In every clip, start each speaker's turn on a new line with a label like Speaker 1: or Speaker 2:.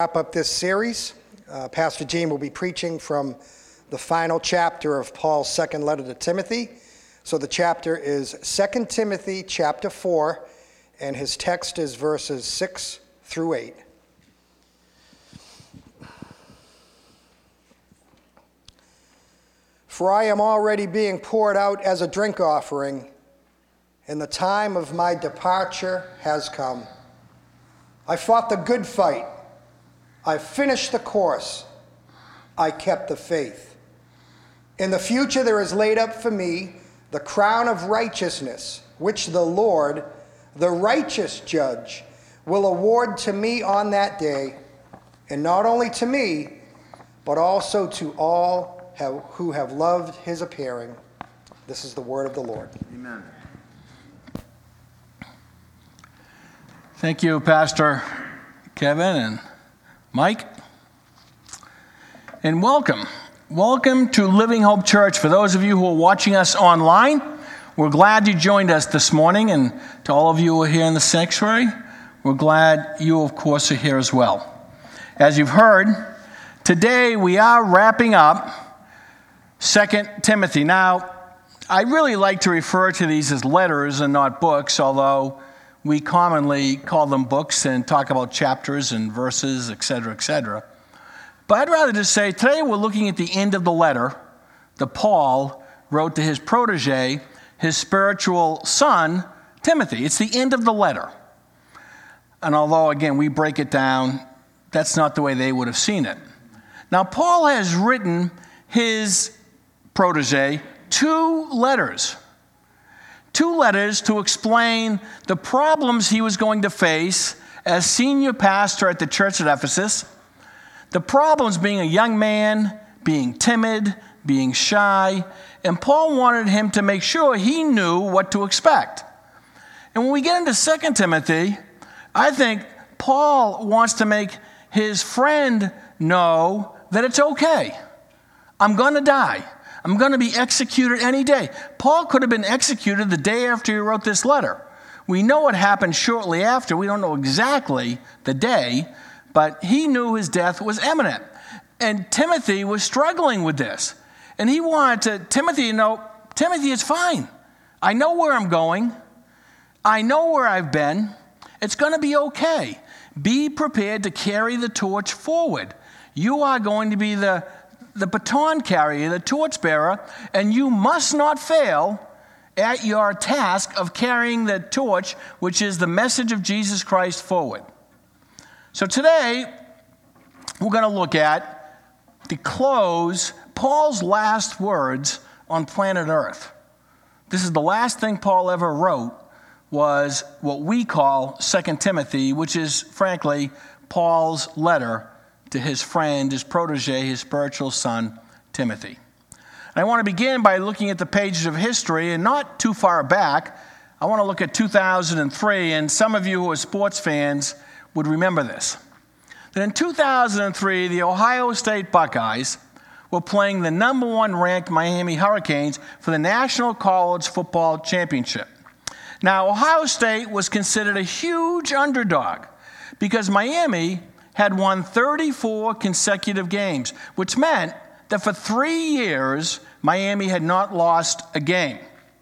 Speaker 1: Wrap up this series. Pastor Gene will be preaching from the final chapter of Paul's second letter to Timothy. So the chapter is 2 Timothy chapter 4, and his text is verses 6 through 8. For I am already being poured out as a drink offering, and the time of my departure has come. I fought the good fight. I finished the course. I kept the faith. In the future there is laid up for me the crown of righteousness, which the Lord, the righteous judge, will award to me on that day, and not only to me, but also to all who have loved his appearing. This is the word of the Lord.
Speaker 2: Amen. Thank you, Pastor Kevin and Mike. And welcome. Welcome to Living Hope Church. For those of you who are watching us online, we're glad you joined us this morning. And to all of you who are here in the sanctuary, we're glad you, of course, are here as well. As you've heard, today we are wrapping up 2 Timothy. Now, I really like to refer to these as letters and not books, although we commonly call them books and talk about chapters and verses, etc., etc. But I'd rather just say today we're looking at the end of the letter that Paul wrote to his protege, his spiritual son, Timothy. It's the end of the letter. And although, again, we break it down, that's not the way they would have seen it. Now, Paul has written his protege two letters to explain the problems he was going to face as senior pastor at the church at Ephesus. The problems being a young man, being timid, being shy, and Paul wanted him to make sure he knew what to expect. And when we get into 2 Timothy, I think Paul wants to make his friend know that it's okay. I'm going to die. I'm going to be executed any day. Paul could have been executed the day after he wrote this letter. We know what happened shortly after. We don't know exactly the day, but he knew his death was imminent. And Timothy was struggling with this. And he wanted Timothy to know, Timothy, it's fine. I know where I'm going. I know where I've been. It's going to be okay. Be prepared to carry the torch forward. You are going to be the baton carrier, the torchbearer, and you must not fail at your task of carrying the torch, which is the message of Jesus Christ, forward. So today, we're going to look at the close, Paul's last words on planet Earth. This is the last thing Paul ever wrote, was what we call 2 Timothy, which is, frankly, Paul's letter to his friend, his protege, his spiritual son, Timothy. And I want to begin by looking at the pages of history, and not too far back. I want to look at 2003, and some of you who are sports fans would remember this. That in 2003, the Ohio State Buckeyes were playing the number one ranked Miami Hurricanes for the National College Football Championship. Now, Ohio State was considered a huge underdog because Miami had won 34 consecutive games, which meant that for 3 years, Miami had not lost a game.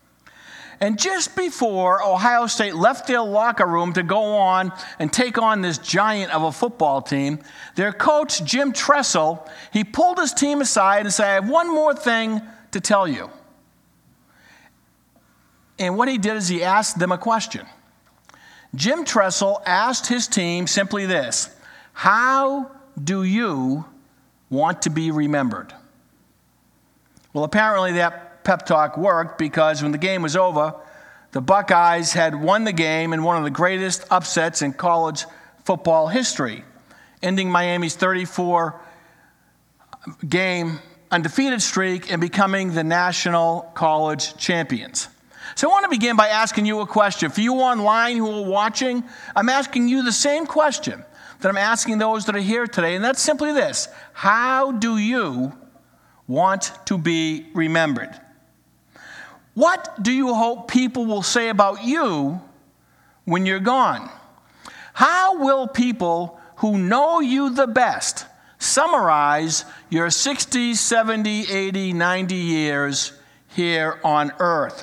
Speaker 2: And just before Ohio State left their locker room to go on and take on this giant of a football team, their coach, Jim Tressel, he pulled his team aside and said, I have one more thing to tell you. And what he did is he asked them a question. Jim Tressel asked his team simply this: how do you want to be remembered? Well, apparently that pep talk worked, because when the game was over, the Buckeyes had won the game in one of the greatest upsets in college football history, ending Miami's 34-game undefeated streak and becoming the national college champions. So I want to begin by asking you a question. For you online who are watching, I'm asking you the same question that I'm asking those that are here today, and that's simply this: how do you want to be remembered? What do you hope people will say about you when you're gone? How will people who know you the best summarize your 60, 70, 80, 90 years here on earth.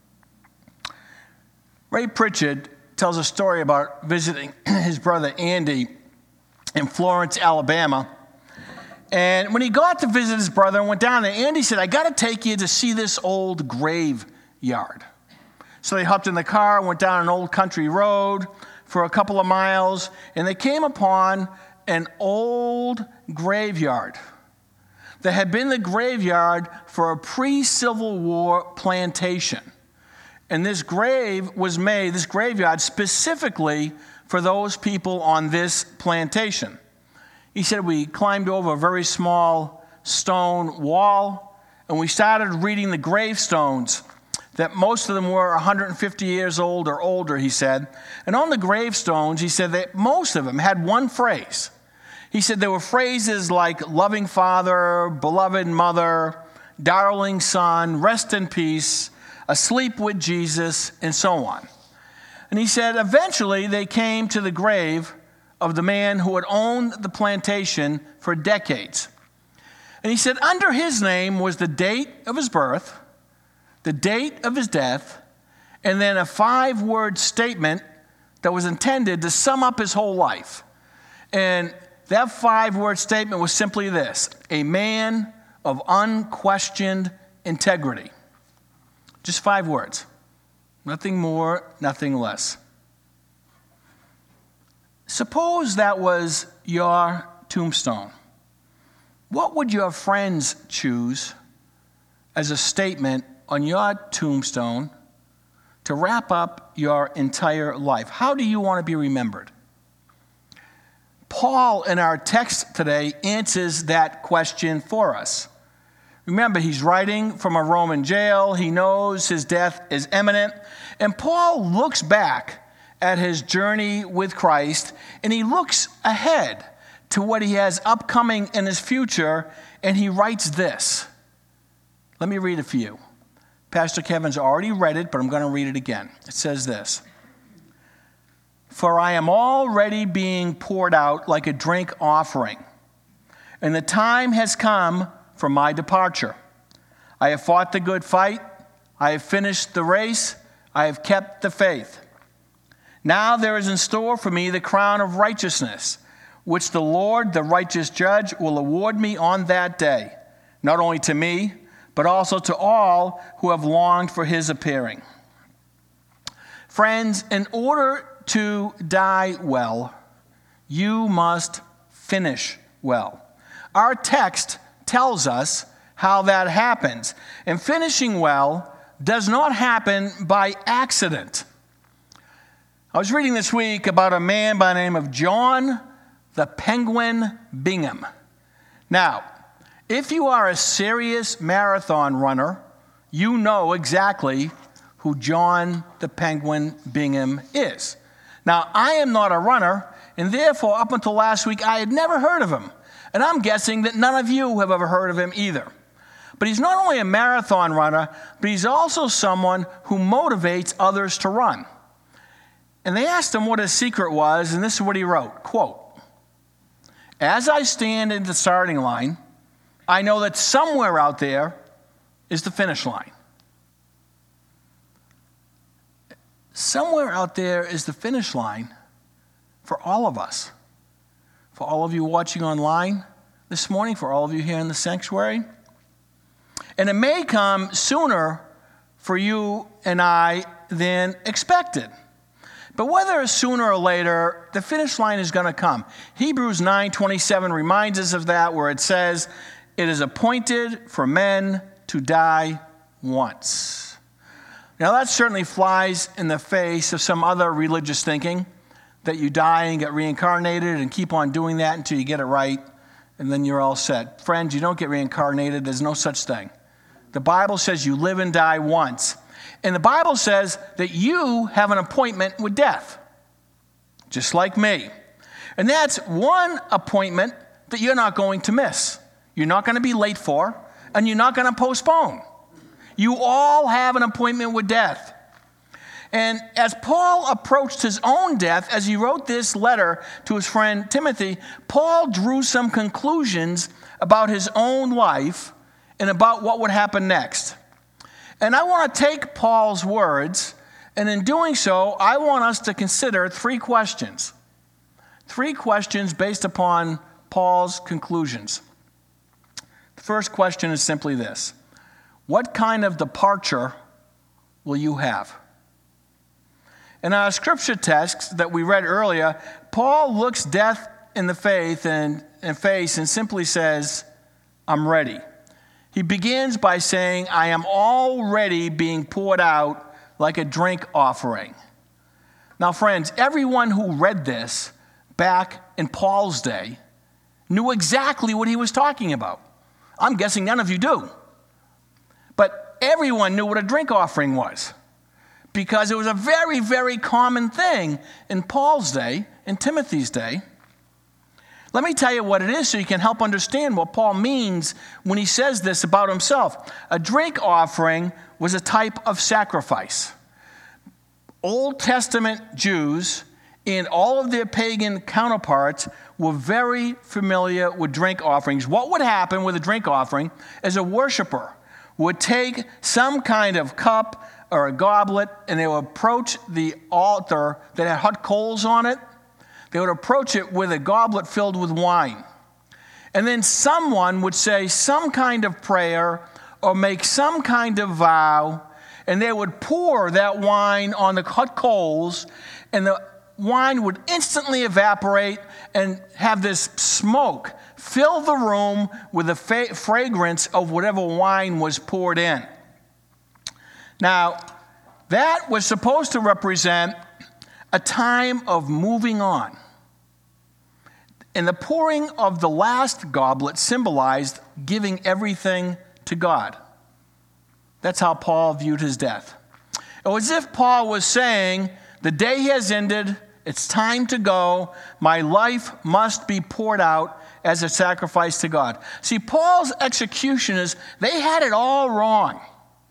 Speaker 2: Ray Pritchard tells a story about visiting his brother Andy in Florence, Alabama. And when he got to visit his brother and went down there, Andy said, I got to take you to see this old graveyard. So they hopped in the car, went down an old country road for a couple of miles, and they came upon an old graveyard that had been the graveyard for a pre-Civil War plantation. And this graveyard specifically for those people on this plantation. He said we climbed over a very small stone wall, and we started reading the gravestones, that most of them were 150 years old or older, he said. And on the gravestones, he said that most of them had one phrase. He said there were phrases like loving father, beloved mother, darling son, rest in peace, asleep with Jesus, and so on. And he said eventually they came to the grave of the man who had owned the plantation for decades. And he said under his name was the date of his birth, the date of his death, and then a 5-word statement that was intended to sum up his whole life. And that 5-word statement was simply this: a man of unquestioned integrity. Just 5 words. Nothing more, nothing less. Suppose that was your tombstone. What would your friends choose as a statement on your tombstone to wrap up your entire life? How do you want to be remembered? Paul, in our text today, answers that question for us. Remember, he's writing from a Roman jail. He knows his death is imminent. And Paul looks back at his journey with Christ, and he looks ahead to what he has upcoming in his future, and he writes this. Let me read it for you. Pastor Kevin's already read it, but I'm going to read it again. It says this: For I am already being poured out like a drink offering, and the time has come for my departure. I have fought the good fight. I have finished the race. I have kept the faith. Now there is in store for me the crown of righteousness, which the Lord, the righteous judge, will award me on that day, not only to me, but also to all who have longed for his appearing. Friends, in order to die well, you must finish well. Our text tells us how that happens. And finishing well does not happen by accident. I was reading this week about a man by the name of John the Penguin Bingham. Now, if you are a serious marathon runner, you know exactly who John the Penguin Bingham is. Now, I am not a runner, and therefore, up until last week, I had never heard of him. And I'm guessing that none of you have ever heard of him either. But he's not only a marathon runner, but he's also someone who motivates others to run. And they asked him what his secret was, and this is what he wrote, quote, "As I stand in the starting line, I know that somewhere out there is the finish line." Somewhere out there is the finish line for all of us. For all of you watching online this morning, for all of you here in the sanctuary. And it may come sooner for you and I than expected. But whether it's sooner or later, the finish line is going to come. Hebrews 9:27 reminds us of that, where it says, "It is appointed for men to die once." Now that certainly flies in the face of some other religious thinking, that you die and get reincarnated and keep on doing that until you get it right, and then you're all set. Friends, you don't get reincarnated. There's no such thing. The Bible says you live and die once. And the Bible says that you have an appointment with death, just like me. And that's one appointment that you're not going to miss. You're not going to be late for, and you're not going to postpone. You all have an appointment with death. And as Paul approached his own death, as he wrote this letter to his friend Timothy, Paul drew some conclusions about his own life and about what would happen next. And I want to take Paul's words, and in doing so, I want us to consider three questions. Three questions based upon Paul's conclusions. The first question is simply this: what kind of departure will you have? In our scripture text that we read earlier, Paul looks death in the face and simply says, I'm ready. He begins by saying, I am already being poured out like a drink offering. Now, friends, everyone who read this back in Paul's day knew exactly what he was talking about. I'm guessing none of you do. But everyone knew what a drink offering was, because it was a very, very common thing in Paul's day, in Timothy's day. Let me tell you what it is so you can help understand what Paul means when he says this about himself. A drink offering was a type of sacrifice. Old Testament Jews and all of their pagan counterparts were very familiar with drink offerings. What would happen with a drink offering is a worshiper would take some kind of cup or a goblet, and they would approach the altar that had hot coals on it. They would approach it with a goblet filled with wine. And then someone would say some kind of prayer or make some kind of vow, and they would pour that wine on the hot coals, and the wine would instantly evaporate and have this smoke fill the room with the fragrance of whatever wine was poured in. Now, that was supposed to represent a time of moving on. And the pouring of the last goblet symbolized giving everything to God. That's how Paul viewed his death. It was as if Paul was saying, the day has ended, it's time to go, my life must be poured out as a sacrifice to God. See, Paul's executioners, they had it all wrong.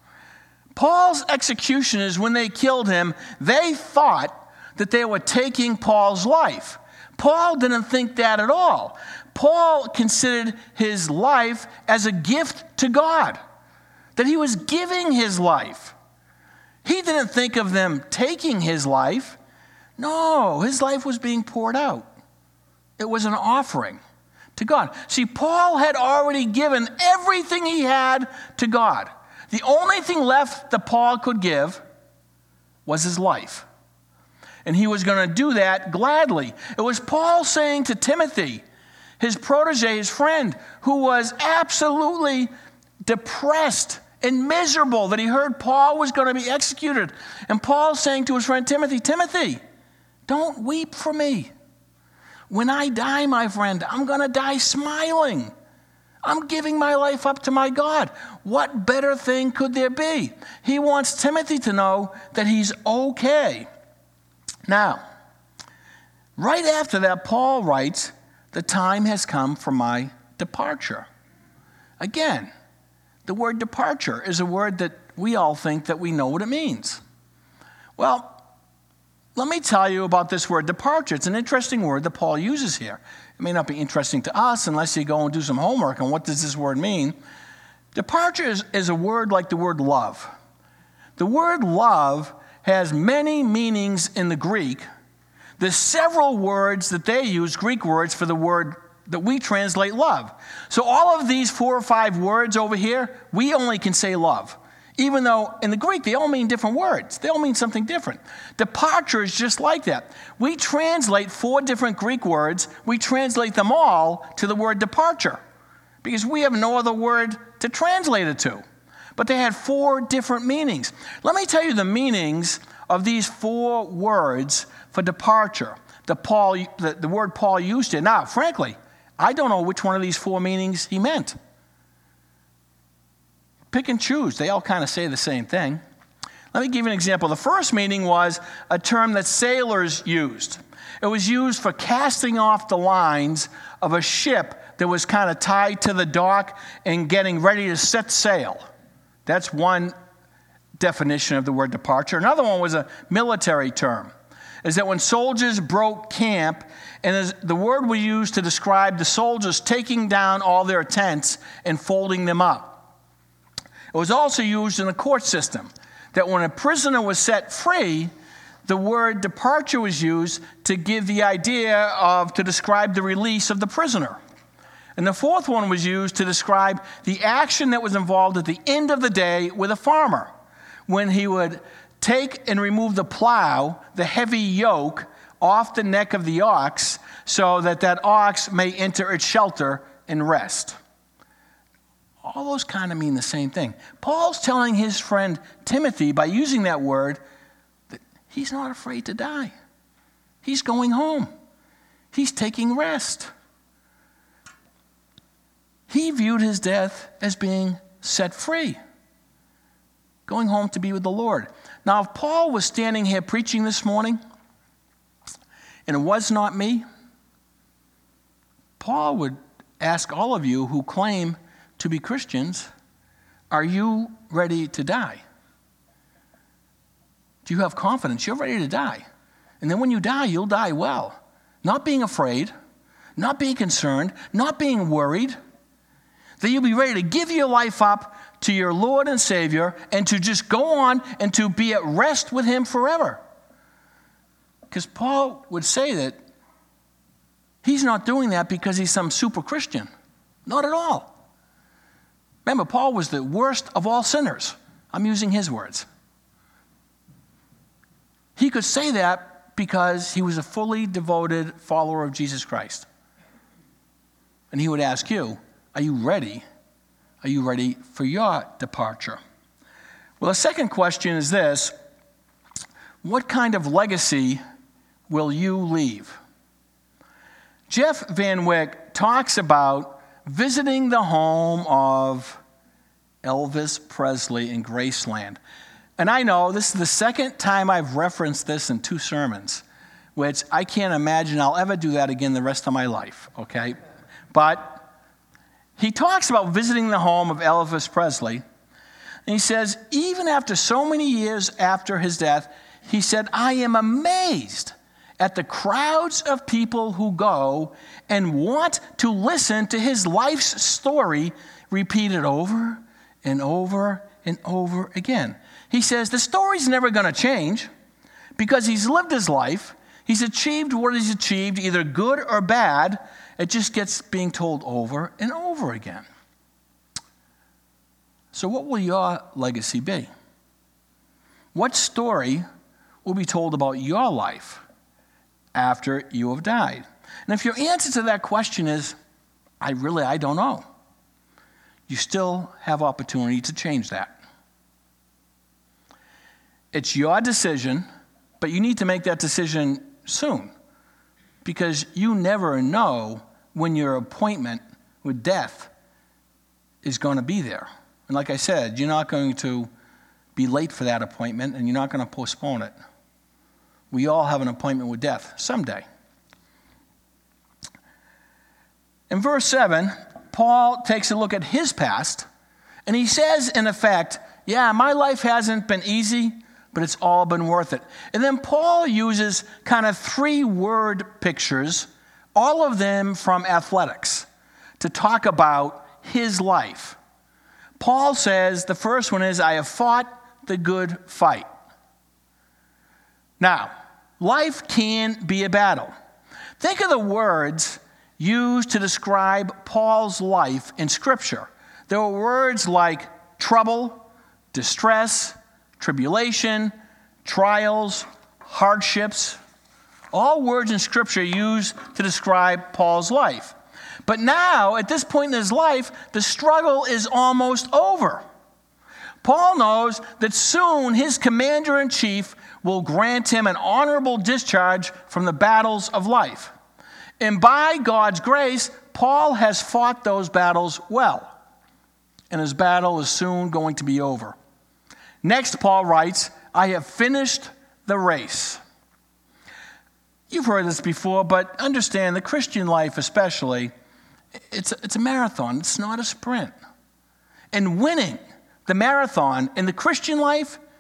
Speaker 2: Paul's executioners, when they killed him, they thought that they were taking Paul's life. Paul didn't think that at all. Paul considered his life as a gift to God, that he was giving his life. He didn't think of them taking his life. No, his life was being poured out. It was an offering to God. See, Paul had already given everything he had to God. The only thing left that Paul could give was his life. And he was going to do that gladly. It was Paul saying to Timothy, his protege, his friend, who was absolutely depressed and miserable that he heard Paul was going to be executed. And Paul saying to his friend Timothy, Timothy, don't weep for me. When I die, my friend, I'm going to die smiling. I'm giving my life up to my God. What better thing could there be? He wants Timothy to know that he's okay. Now, right after that, Paul writes, the time has come for my departure. Again, the word departure is a word that we all think that we know what it means. Well, let me tell you about this word departure. It's an interesting word that Paul uses here. It may not be interesting to us unless you go and do some homework on what does this word mean. Departure is a word like the word love. The word love has many meanings in the Greek. There's several words that they use, Greek words, for the word that we translate love. So all of these 4 or 5 words over here, we only can say love. Even though in the Greek, they all mean different words. They all mean something different. Departure is just like that. We translate 4 different Greek words. We translate them all to the word departure because we have no other word to translate it to. But they had 4 different meanings. Let me tell you the meanings of these 4 words for departure, the word Paul used here. Now, frankly, I don't know which one of these 4 meanings he meant. Pick and choose. They all kind of say the same thing. Let me give you an example. The first meaning was a term that sailors used. It was used for casting off the lines of a ship that was kind of tied to the dock and getting ready to set sail. That's one definition of the word departure. Another one was a military term, is that when soldiers broke camp, and the word was used to describe the soldiers taking down all their tents and folding them up. It was also used in the court system, that when a prisoner was set free, the word departure was used to give the idea to describe the release of the prisoner. And the fourth one was used to describe the action that was involved at the end of the day with a farmer, when he would take and remove the plow, the heavy yoke, off the neck of the ox, so that that ox may enter its shelter and rest. All those kind of mean the same thing. Paul's telling his friend Timothy, by using that word, that he's not afraid to die. He's going home. He's taking rest. He viewed his death as being set free, going home to be with the Lord. Now, if Paul was standing here preaching this morning, and it was not me, Paul would ask all of you who claim to be Christians, are you ready to die? Do you have confidence? You're ready to die. And then when you die, you'll die well. Not being afraid, not being concerned, not being worried, that you'll be ready to give your life up to your Lord and Savior and to just go on and to be at rest with Him forever. Because Paul would say that he's not doing that because he's some super Christian. Not at all. Remember, Paul was the worst of all sinners. I'm using his words. He could say that because he was a fully devoted follower of Jesus Christ. And he would ask you, are you ready? Are you ready for your departure? Well, the second question is this: what kind of legacy will you leave? Jeff Van Wyck talks about visiting the home of Elvis Presley in Graceland. And I know this is the second time I've referenced this in 2 sermons, which I can't imagine I'll ever do that again the rest of my life, okay? But he talks about visiting the home of Elvis Presley, and he says, even after so many years after his death, he said, I am amazed at the crowds of people who go and want to listen to his life's story repeated over and over and over again. He says the story's never going to change because he's lived his life. He's achieved what he's achieved, either good or bad. It just gets being told over and over again. So what will your legacy be? What story will be told about your life after you have died? And if your answer to that question is, I don't know, you still have opportunity to change that. It's your decision, but you need to make that decision soon, because you never know when your appointment with death is going to be there. And like I said, you're not going to be late for that appointment, and you're not going to postpone it. We all have an appointment with death someday. In verse 7, Paul takes a look at his past, and he says, in effect, yeah, my life hasn't been easy, but it's all been worth it. And then Paul uses kind of 3 word pictures, all of them from athletics, to talk about his life. Paul says the first one is, I have fought the good fight. Now, life can be a battle. Think of the words used to describe Paul's life in Scripture. There were words like trouble, distress, tribulation, trials, hardships, all words in Scripture used to describe Paul's life. But now, at this point in his life, the struggle is almost over. Paul knows that soon his commander-in-chief will grant him an honorable discharge from the battles of life. And by God's grace, Paul has fought those battles well. And his battle is soon going to be over. Next, Paul writes, I have finished the race. You've heard this before, but understand the Christian life especially, it's a marathon. It's not a sprint. And winning the marathon in the Christian life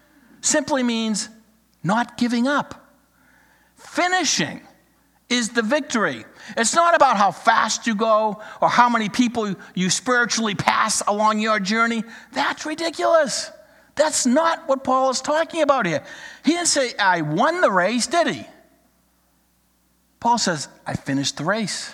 Speaker 2: simply means not giving up. Finishing is the victory. It's not about how fast you go or how many people you spiritually pass along your journey. That's ridiculous. That's not what Paul is talking about here. He didn't say, I won the race, did he? Paul says, I finished the race.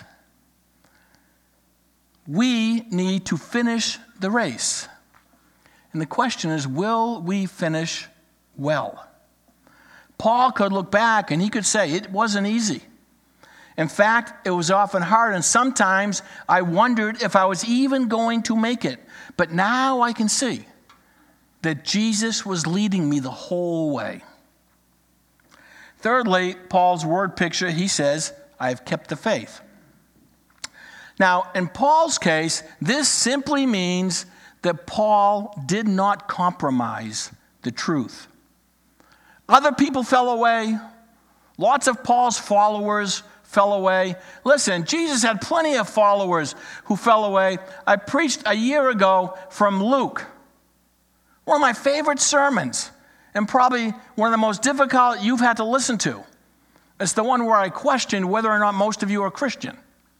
Speaker 2: We need to finish the race. And the question is, will we finish well? Paul could look back and he could say, it wasn't easy. In fact, it was often hard, and sometimes I wondered if I was even going to make it. But now I can see that Jesus was leading me the whole way. Thirdly, Paul's word picture, he says, I have kept the faith. Now, in Paul's case, this simply means that Paul did not compromise the truth. Other people fell away. Lots of Paul's followers fell away. Listen, Jesus had plenty of followers who fell away. I preached a year ago from Luke, one of my favorite sermons, and probably one of the most difficult you've had to listen to. It's the one where I questioned whether or not most of you are Christian.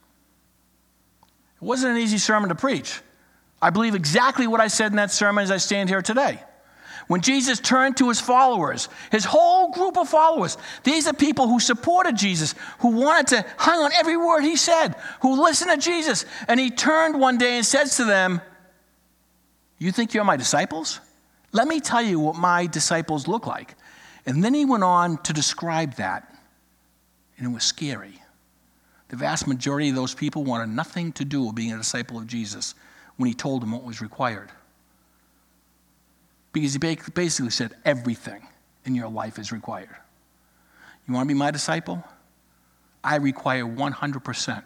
Speaker 2: It wasn't an easy sermon to preach. I believe exactly what I said in that sermon as I stand here today. When Jesus turned to his followers, his whole group of followers, these are people who supported Jesus, who wanted to hang on every word he said, who listened to Jesus. And he turned one day and says to them, you think you're my disciples? Let me tell you what my disciples look like. And then he went on to describe that. And it was scary. The vast majority of those people wanted nothing to do with being a disciple of Jesus when he told them what was required. Because he basically said everything in your life is required. You want to be my disciple? I require 100%.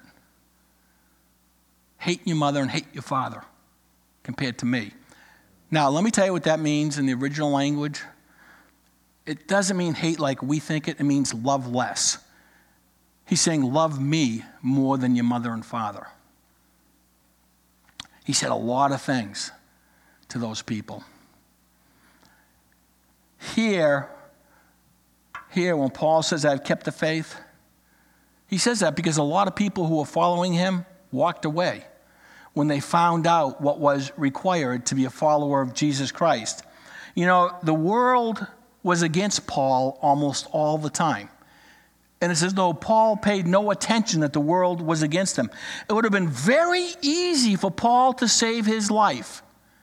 Speaker 2: Hate your mother and hate your father compared to me. Now, let me tell you what that means in the original language. It doesn't mean hate like we think it. It means love less. He's saying love me more than your mother and father. He said a lot of things to those people. Here, when Paul says, I've kept the faith, he says that because a lot of people who were following him walked away when they found out what was required to be a follower of Jesus Christ. You know, the world was against Paul almost all the time. And it's as though Paul paid no attention that the world was against him. It would have been very easy for Paul to save his life.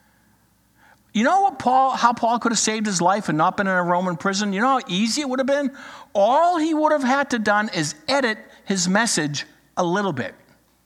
Speaker 2: You know how Paul could have saved his life and not been in a Roman prison? You know how easy it would have been? All he would have had to done is edit his message a little bit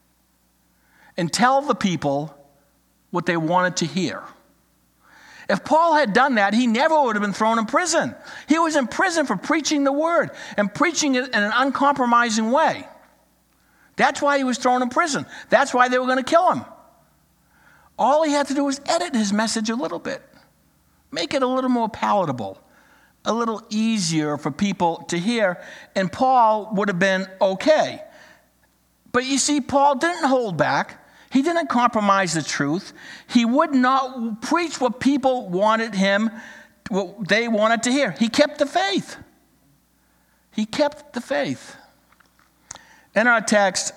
Speaker 2: and tell the people what they wanted to hear. If Paul had done that, he never would have been thrown in prison. He was in prison for preaching the word and preaching it in an uncompromising way. That's why he was thrown in prison. That's why they were going to kill him. All he had to do was edit his message a little bit, make it a little more palatable, a little easier for people to hear, and Paul would have been okay. But you see, Paul didn't hold back. He didn't compromise the truth. He would not preach what people wanted him, what they wanted to hear. He kept the faith. He kept the faith. In our text,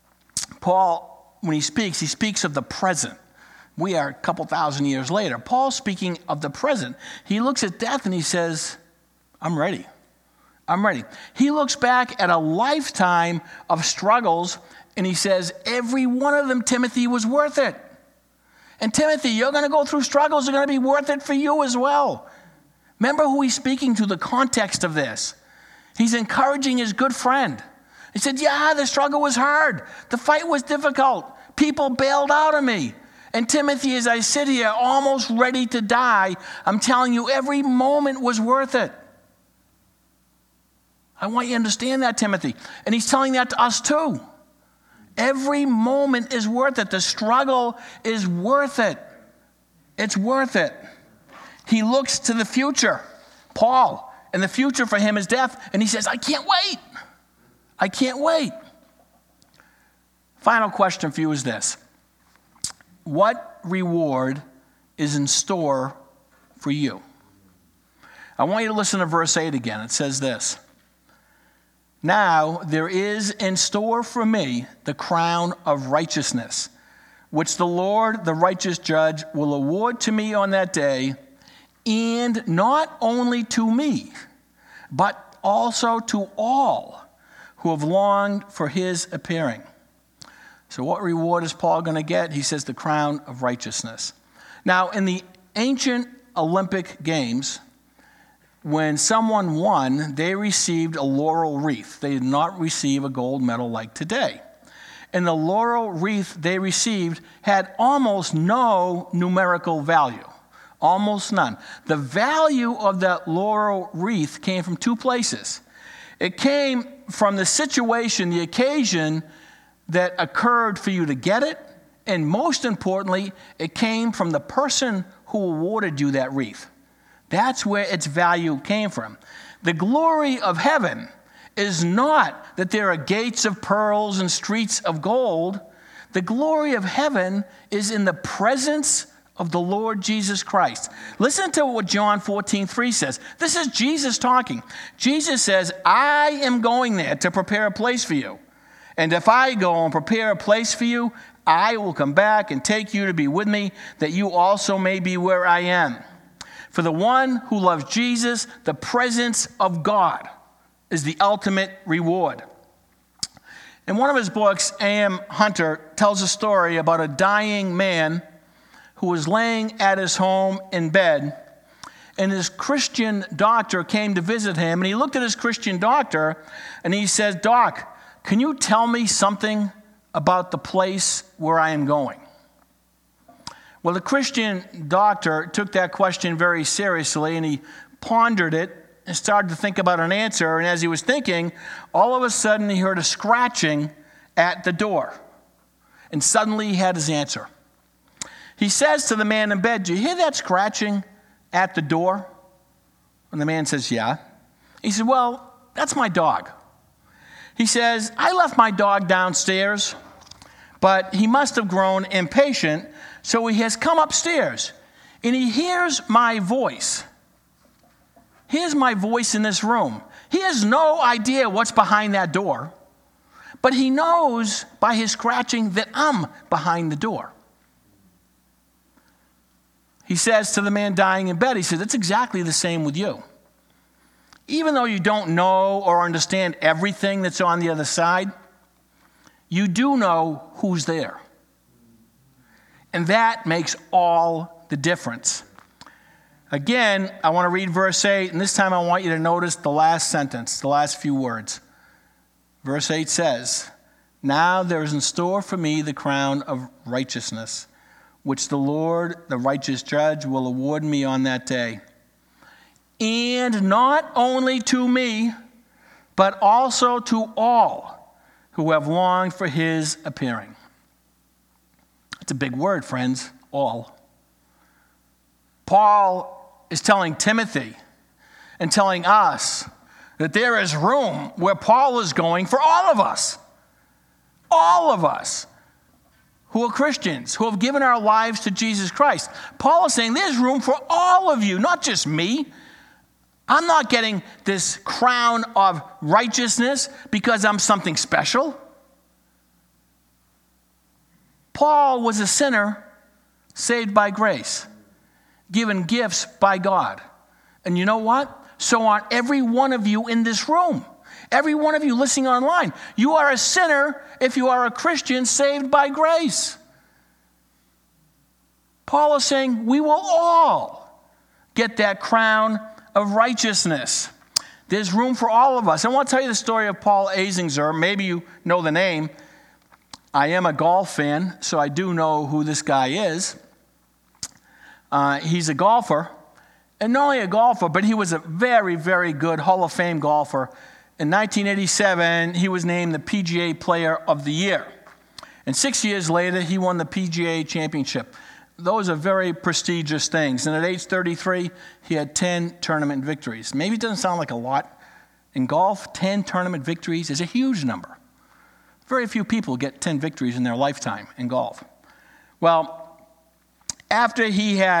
Speaker 2: Paul, when he speaks of the present. We are a couple thousand years later. Paul's speaking of the present. He looks at death and he says, I'm ready. I'm ready. He looks back at a lifetime of struggles and he says, every one of them, Timothy, was worth it. And Timothy, you're going to go through struggles. They're going to be worth it for you as well. Remember who he's speaking to, the context of this. He's encouraging his good friend. He said, yeah, the struggle was hard. The fight was difficult. People bailed out on me. And Timothy, as I sit here almost ready to die, I'm telling you, every moment was worth it. I want you to understand that, Timothy. And he's telling that to us too. Every moment is worth it. The struggle is worth it. It's worth it. He looks to the future, Paul, and the future for him is death. And he says, I can't wait. I can't wait. Final question for you is this. What reward is in store for you? I want you to listen to verse 8 again. It says this: "Now there is in store for me the crown of righteousness, which the Lord, the righteous judge, will award to me on that day, and not only to me, but also to all who have longed for his appearing." So what reward is Paul going to get? He says the crown of righteousness. Now, in the ancient Olympic Games, when someone won, they received a laurel wreath. They did not receive a gold medal like today. And the laurel wreath they received had almost no numerical value, almost none. The value of that laurel wreath came from two places. It came from the situation, the occasion that occurred for you to get it, and most importantly, it came from the person who awarded you that wreath. That's where its value came from. The glory of heaven is not that there are gates of pearls and streets of gold. The glory of heaven is in the presence of the Lord Jesus Christ. Listen to what John 14:3 says. This is Jesus talking. Jesus says, "I am going there to prepare a place for you. And if I go and prepare a place for you, I will come back and take you to be with me, that you also may be where I am." For the one who loves Jesus, the presence of God is the ultimate reward. In one of his books, A.M. Hunter tells a story about a dying man who was laying at his home in bed, and his Christian doctor came to visit him, and he looked at his Christian doctor, and he says, "Doc, can you tell me something about the place where I am going?" Well, the Christian doctor took that question very seriously, and he pondered it and started to think about an answer. And as he was thinking, all of a sudden he heard a scratching at the door. And suddenly he had his answer. He says to the man in bed, "Do you hear that scratching at the door?" And the man says, "Yeah." He said, "Well, that's my dog." He says, "I left my dog downstairs, but he must have grown impatient, so he has come upstairs, and he hears my voice. Here's my voice in this room. He has no idea what's behind that door, but he knows by his scratching that I'm behind the door." He says to the man dying in bed, he says, "It's exactly the same with you. Even though you don't know or understand everything that's on the other side, you do know who's there. And that makes all the difference." Again, I want to read verse 8, and this time I want you to notice the last sentence, the last few words. Verse 8 says, "Now there is in store for me the crown of righteousness, which the Lord, the righteous judge, will award me on that day. And not only to me, but also to all who have longed for his appearing." It's a big word, friends, all. Paul is telling Timothy and telling us that there is room where Paul is going for all of us who are Christians, who have given our lives to Jesus Christ. Paul is saying there's room for all of you, not just me. I'm not getting this crown of righteousness because I'm something special. Paul was a sinner saved by grace, given gifts by God. And you know what? So are every one of you in this room. Every one of you listening online. You are a sinner if you are a Christian saved by grace. Paul is saying we will all get that crown of righteousness. There's room for all of us. I want to tell you the story of Paul Azinger. Maybe you know the name. I am a golf fan, so I do know who this guy is. He's a golfer, and not only a golfer, but he was a very, very good Hall of Fame golfer. In 1987, he was named the PGA Player of the Year. And 6 years later, he won the PGA Championship. Those are very prestigious things. And at age 33, he had 10 tournament victories. Maybe it doesn't sound like a lot. In golf, 10 tournament victories is a huge number. Very few people get 10 victories in their lifetime in golf. Well, after he had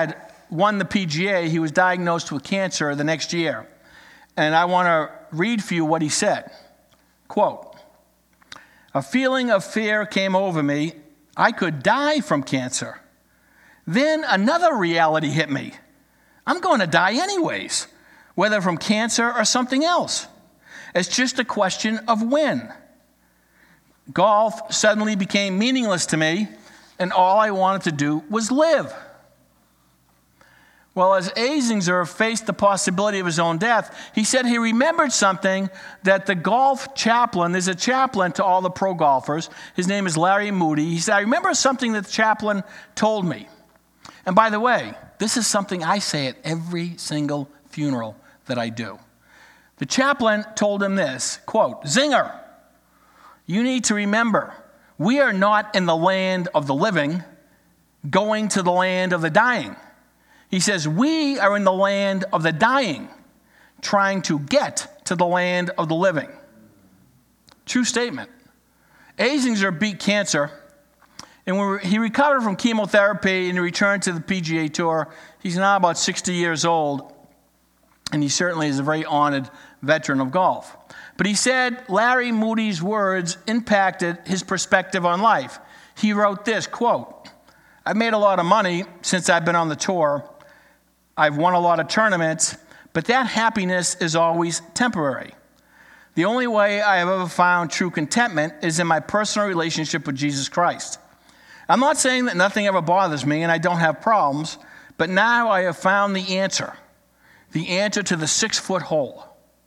Speaker 2: won the PGA, he was diagnosed with cancer the next year. And I want to read for you what he said. Quote, "A feeling of fear came over me. I could die from cancer. Then another reality hit me. I'm going to die anyways, whether from cancer or something else. It's just a question of when. Golf suddenly became meaningless to me, and all I wanted to do was live." Well, as Azinger faced the possibility of his own death, he said he remembered something that the golf chaplain, there's a chaplain to all the pro golfers, his name is Larry Moody. He said, "I remember something that the chaplain told me." And by the way, this is something I say at every single funeral that I do. The chaplain told him this, quote, "Zinger, you need to remember, we are not in the land of the living, going to the land of the dying." He says, "We are in the land of the dying, trying to get to the land of the living." True statement. Azinger beat cancer, and when he recovered from chemotherapy and he returned to the PGA Tour. He's now about 60 years old, and he certainly is a very honored veteran of golf. But he said Larry Moody's words impacted his perspective on life. He wrote this, quote, "I've made a lot of money since I've been on the tour. I've won a lot of tournaments, but that happiness is always temporary. The only way I have ever found true contentment is in my personal relationship with Jesus Christ. I'm not saying that nothing ever bothers me and I don't have problems, but now I have found the answer to the 6-foot hole."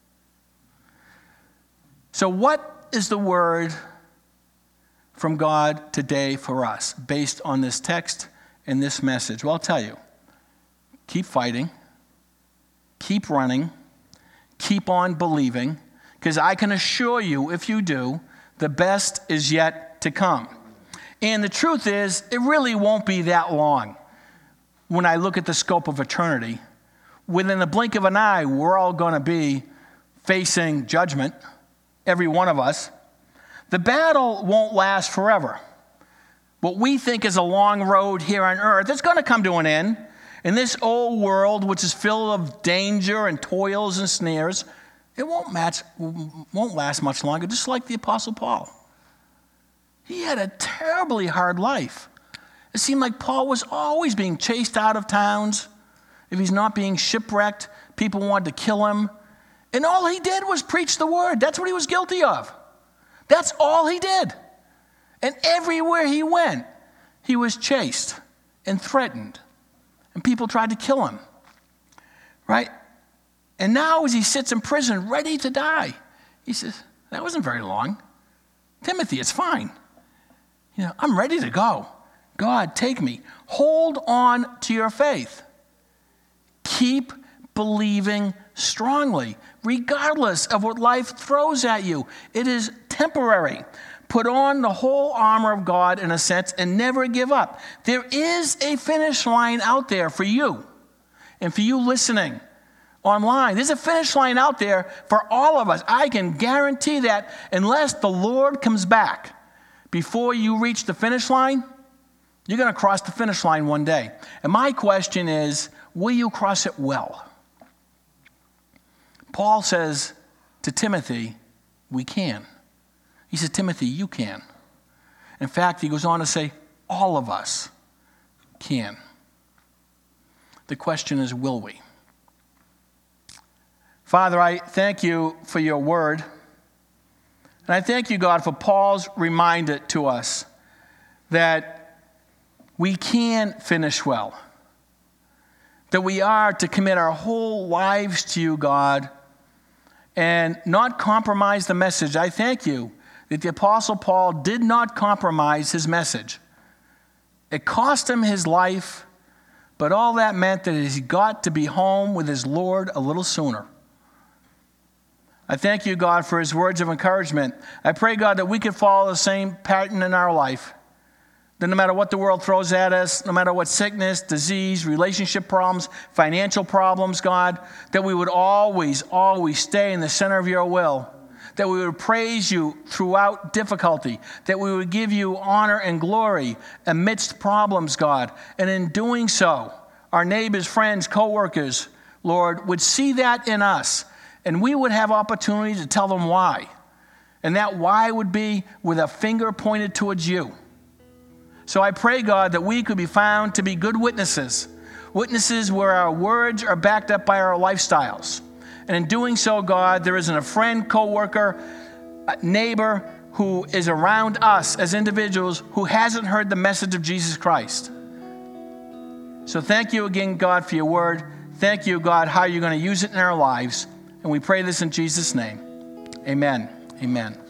Speaker 2: So what is the word from God today for us based on this text and this message? Well, I'll tell you. Keep fighting, keep running, keep on believing, because I can assure you, if you do, the best is yet to come. And the truth is, it really won't be that long. When I look at the scope of eternity, within the blink of an eye, we're all going to be facing judgment, every one of us. The battle won't last forever. What we think is a long road here on earth, it's going to come to an end. In this old world, which is filled of danger and toils and snares, it won't last much longer, just like the Apostle Paul. He had a terribly hard life. It seemed like Paul was always being chased out of towns. If he's not being shipwrecked, people wanted to kill him. And all he did was preach the word. That's what he was guilty of. That's all he did. And everywhere he went, he was chased and threatened. And people tried to kill him, right? And now as he sits in prison ready to die, he says, that wasn't very long. Timothy, it's fine. I'm ready to go. God, take me. Hold on to your faith. Keep believing strongly, regardless of what life throws at you. It is temporary. Put on the whole armor of God, in a sense, and never give up. There is a finish line out there for you and for you listening online. There's a finish line out there for all of us. I can guarantee that unless the Lord comes back before you reach the finish line, you're going to cross the finish line one day. And my question is, will you cross it well? Paul says to Timothy, we can. He says, Timothy, you can. In fact, he goes on to say, all of us can. The question is, will we? Father, I thank you for your word. And I thank you, God, for Paul's reminder to us that we can finish well. That we are to commit our whole lives to you, God, and not compromise the message. I thank you that the Apostle Paul did not compromise his message. It cost him his life, but all that meant that he got to be home with his Lord a little sooner. I thank you, God, for his words of encouragement. I pray, God, that we could follow the same pattern in our life. That no matter what the world throws at us, no matter what sickness, disease, relationship problems, financial problems, God, that we would always, always stay in the center of your will. That we would praise you throughout difficulty. That we would give you honor and glory amidst problems, God. And in doing so, our neighbors, friends, co-workers, Lord, would see that in us, and we would have opportunity to tell them why. And that why would be with a finger pointed towards you. So I pray, God, that we could be found to be good witnesses, witnesses where our words are backed up by our lifestyles. And in doing so, God, there isn't a friend, co-worker, neighbor who is around us as individuals who hasn't heard the message of Jesus Christ. So thank you again, God, for your word. Thank you, God, how you're going to use it in our lives. And we pray this in Jesus' name. Amen. Amen.